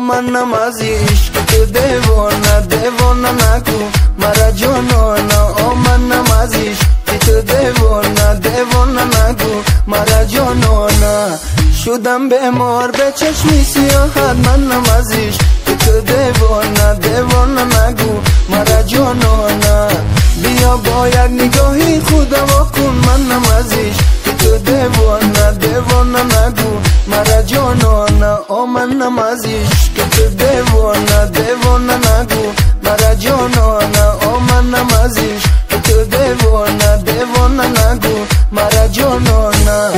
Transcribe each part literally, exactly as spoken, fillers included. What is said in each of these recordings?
منم از عشق تو دیوانه دیوانه نگو مرا جانانه آ منم از عشق تو دیوانه دیوانه نگو مرا جانانه شدم بیمار به چشمی سیاحت منم از عشق تو دیوانه دیوانه نگو مرا جانانه بیا با یک نگاهی خودم کن منم از عشق تو دیوانه دیوانه نگو مرا جانانه آ منم از عشق تو دیوانه دیوانه نگو مرا جانانه آ منم از عشق تو دیوانه دیوانه نگو مرا جانانه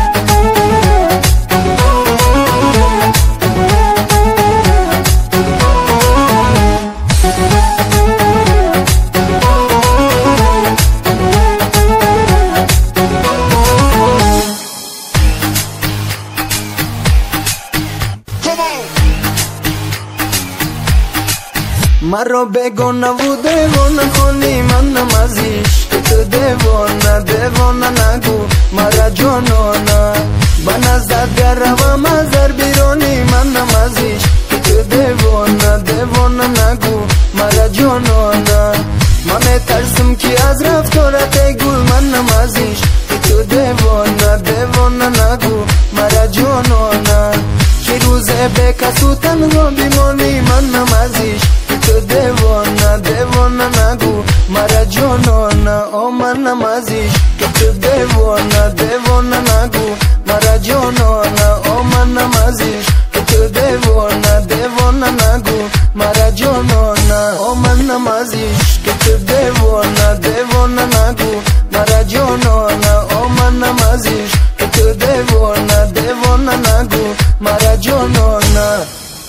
مرا بگونه و دیوانه کنی منم از عشق تو دیوانه دیوانه نگو مرا جانانه به نظر گروم از در بیرانی منم از عشق تو دیوانه دیوانه نگو مرا جانانه من ترسم که از رفتارت گل منم از عشق تو دیوانه دیوانه نگو مرا جانانه که روزه به کسو تنها بیمانی منم از عشق تو دیوانه دیوانه نگو مرا جانانه آ منم از عشق تو دیوانه دیوانه نگو مرا جانانه آ منم از عشق تو دیوانه دیوانه نگو مرا جانانه آ منم از عشق تو دیوانه دیوانه نگو مرا جانانه آ منم از عشق تو دیوانه دیوانه نگو مرا جانانه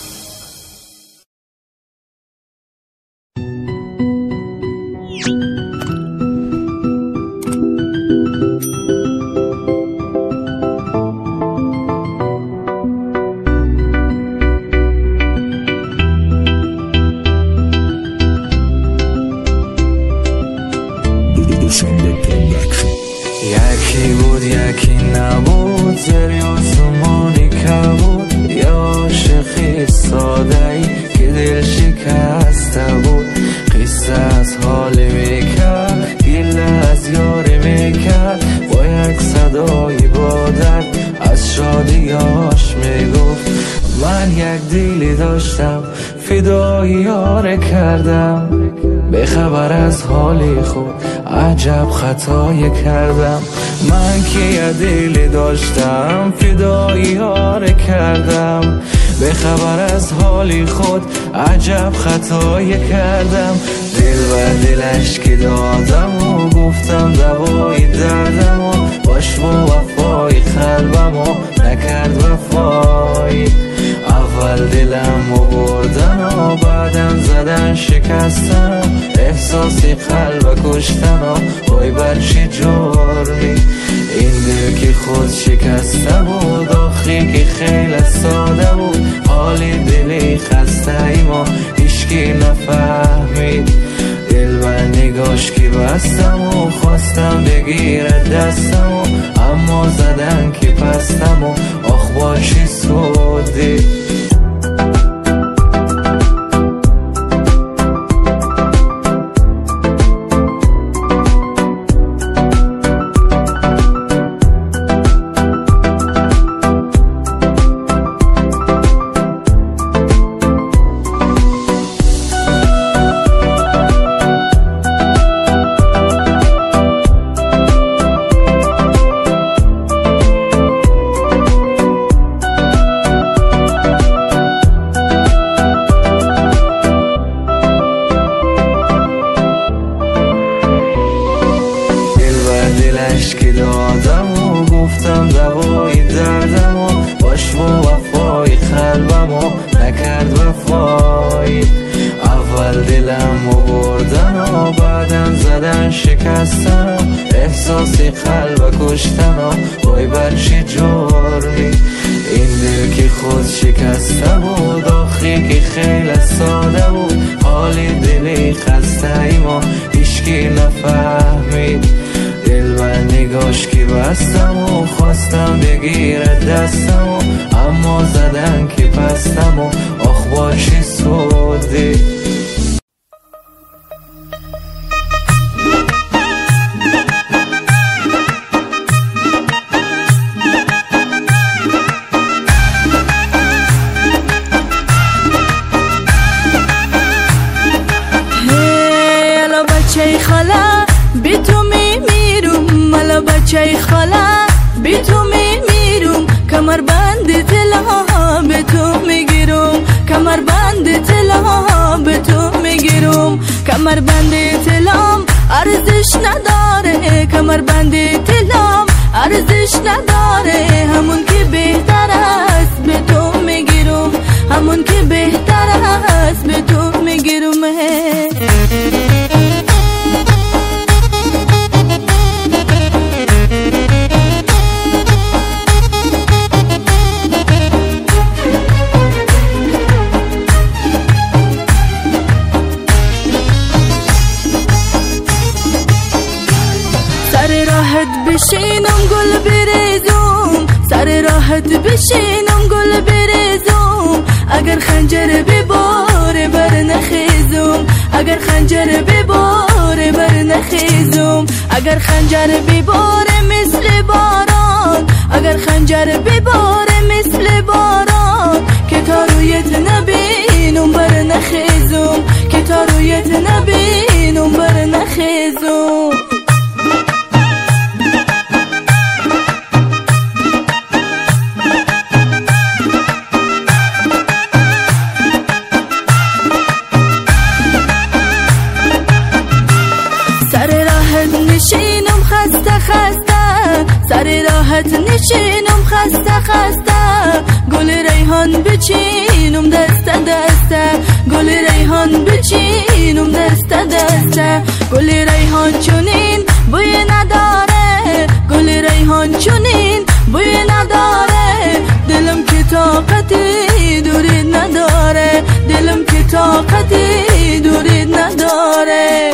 یکی بود یکی نبود زیر آسمانی کبود یه عاشقی ساده ای که دل شکسته بود قصه از حالی میکرد گله از یاری میکرد با یک صدای با درد از شادیاش میگفت من یک دیلی داشتم فدای یار کردم به خبر از حالی خود عجب خطایی کردم من که یه دیلی داشتم فدای یار کردم به خبر از حالی خود عجب خطایی کردم دل و دلش که دادم و گفتم دوای دردم و باش با وفای قلبم و نکرد وفای اول دلم و بردن و بعدم زدن شکستن احساسی قلب کشتن و وای بر چی جرمی این دل که خود شکسته بود آخی که خیلی ساده بود حالی دلی خسته ای ما هیچکی نفهمید دل و نگاش که بستم و خواستم بگیرد دستم و اما زدن که پستم و آخ با چی سودی که دادم و گفتم دوای دردم و باش با وفای قلبم و نکرد وفای اول دلم و بردن و بعدم زدن شکستن احساسی قلب کشتن و وای بر چی جرمی این دل که خود شکسته بود آخی که خیلی ساده بود حالی دلی خسته ای ما هیچکی نفهمید دل و نگاش که بستم و خواستم بگیرد دستم و اما زدن که پستم و آخ با ماشي سودی. بچه خاله بی تو می میروم، مالا بچه خاله بی تو می میروم، کمر بند طلا به تو میگیرم، کمر بند طلا به تو میگیرم، کمر بند طلام ارزش نداره، کمر بند طلام ارزش نداره، همون که بهتر است به تو میگیرم، همون که بهتر است به تو میگیرم. سر راحت بشینم گل بریزم، سر راحت بشینم گل بریزم، اگر خنجر بباره بر نخیزم، اگر خنجر بباره بر نخیزم، اگر خنجر بباره مثل باران، اگر خنجر بباره مثل باران، که تا رویت نبینم بر نخیزم، که تا رویت نبینم بر نخیزم. سر راحت نشینم خسته خسته، سر راحت نشینم خسته خسته، گل ریحان بچینم دست دسته، گل ریحان بچینم دست دسته، گل ریحان چونین بوی نداره، گل ریحان چونین بوی نداره، دلم که طاقتی دورید نداره، دلم که طاقتی دورید نداره.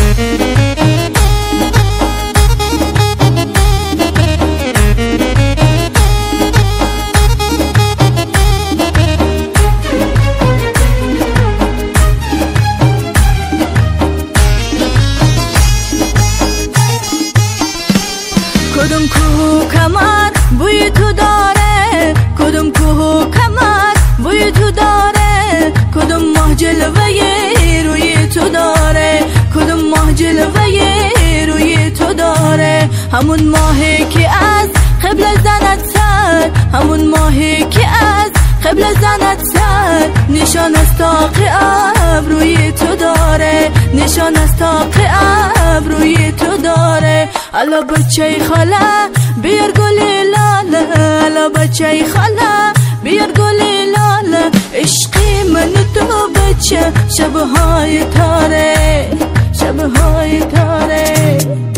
کدوم کوه کمر بوی تو داره، کدوم کوه کمر بوی تو داره، کدوم ماه جلوه روی تو داره، کدوم ماه جلوه روی تو داره، همون ماهی که از قبل زنت سر، همون ماهی که از قبل زنت سر، نشان از طاق ابروی تو داره، نشان از طاق ابروی تو داره. الا بچه خاله بیار گل لاله، الا بچه خاله بیار گل لاله، عشقی من تو بچه شبهای تاره، شبهای تاره.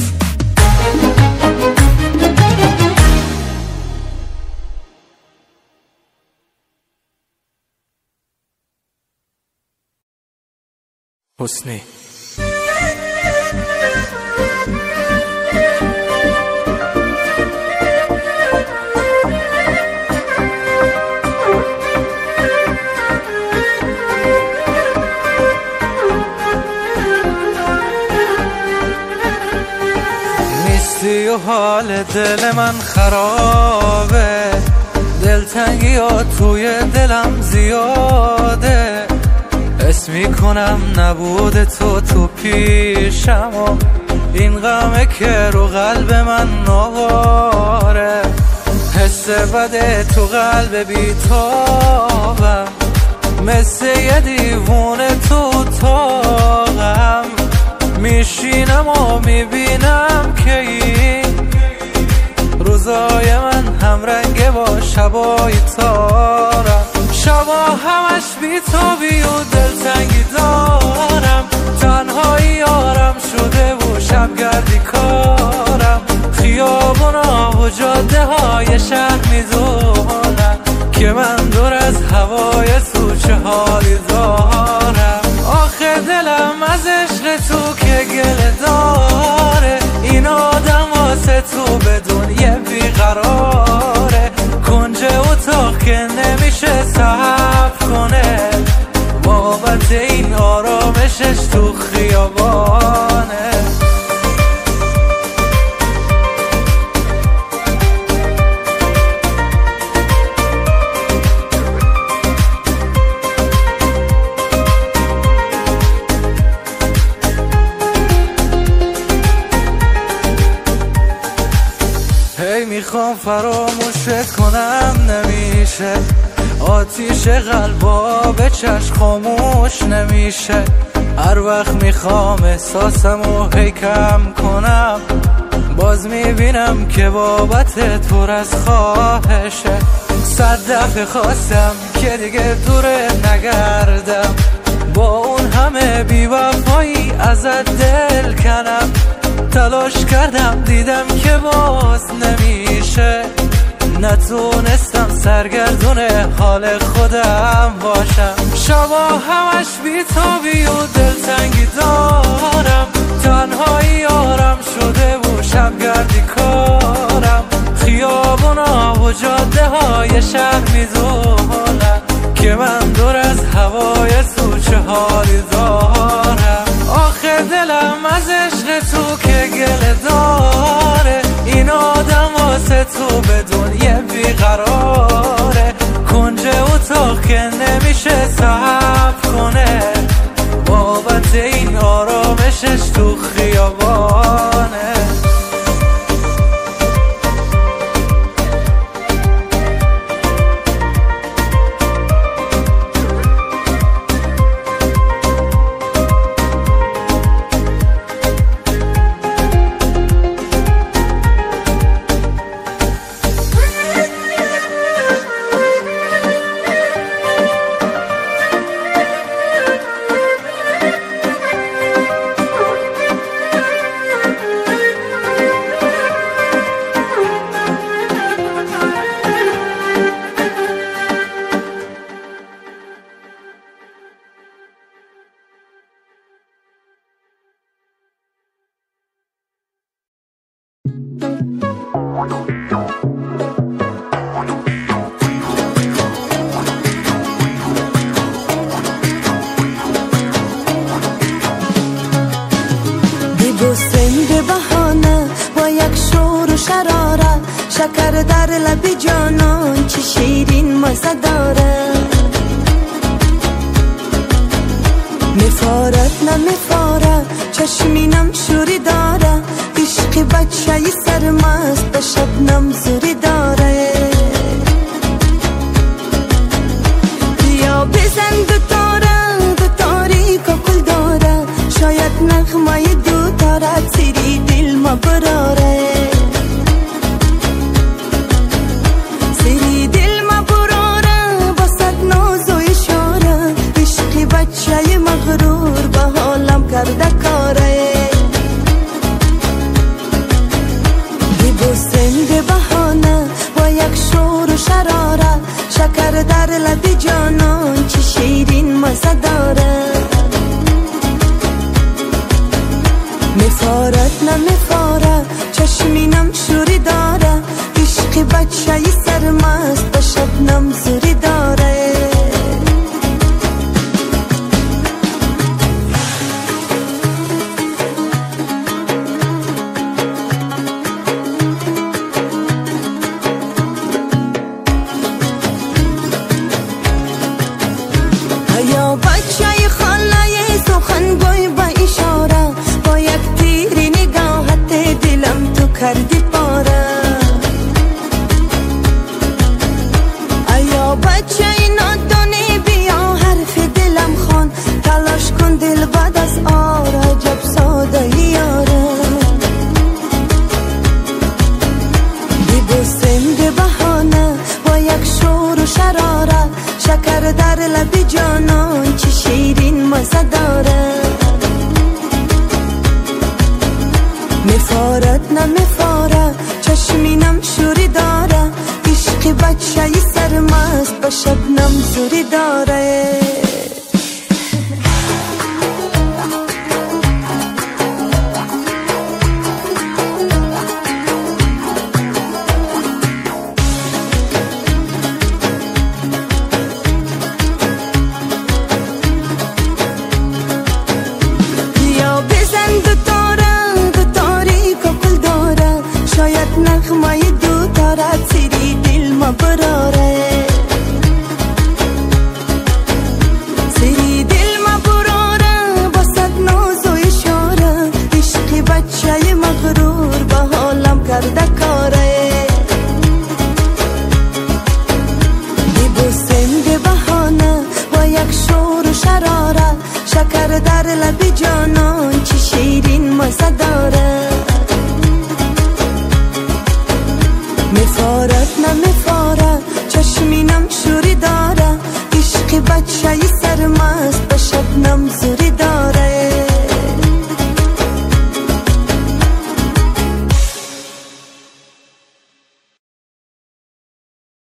حسنی نیستی و حال دل من خرابه، دلتنگی ها توی دلم زیاده، حس میکنم نبود تو تو پیشم و این غمه که رو قلب من نواره، حس بده تو قلب بیتابم، مثل یه دیوونه تو اتاقم، میشینم و میبینم که این روزای من همرنگه با شبای تارم، شبا همش بی‌تابی و دلتنگی دارم، تنهایی یارم شده و شبگردی کارم، خیابونا و جاده های شهر میدونم که من دور از هوای تو چه حالی دارم، آخه دلم از عشق تو که گله داره، این آدم واسه تو بدون یه بیقراره، کنج اتاق که نمیشه صبر کنه، میخوام فراموشت کنم نمیشه، آتیش قلبا به چشم خاموش نمیشه. هر وقت میخوام احساسمو هی کم کنم، باز میبینم که بابت پر از خواهشه. صد دفعه خواستم که دیگه دوره نگردم، با اون همه بی‌وفایی ازت دل کنم. تلاش کردم دیدم که باز نمیشه، نتونستم سرگردون حال خودم باشم. شبا همش بی‌تابی و دلتنگی دارم، تنهایی یارم شده و شبگردی کارم. خیابونا و جاده های شهر میدونم که من دور از هوای تو چه حالی دارم. آخه دلم از عشق تو که گله داره، این آدم واسه تو به دنیا بیقراره. کنج اتاق که نمیشه صبر کنه، بابت این آرامشش تو خیابانه. شکر در لب جانان چه شیرین مزه داره، میفارد نمیفارد چشمینم شوری داره. عشق بچه ی سرمست به شبنم زوری داره. بیا بزن دو تاره دو تاریک و کل داره، شاید نغمه دو تاره سیری دل ما براره. بچه مغرور به حالم کرده کاره، ببوسم به بهانه با یک شور و شراره. شکر در لب جانان چه شیرین مزه داره، میفارد نمیفارد چشمینم شوری داره. عشق بچه ی سرمست به شبنم زوری داره. کردی پاره ایا بچه نادانی، بیا حرف دلم خون. تلاش کن دل بعد از آره، عجب ساده یاره. ببوسم به بهانه با یک شور و شراره. شکر در لب جانان چه شیرین مزه داره، میفارد نمیفارد چشمینم شوری داره. عشق بچه ی سرمست به شبنم زوری داره. بیا بزن دو تاره دو تاریک و کل داره، شاید نغمه دو تاره سیری دل ما براره. بچه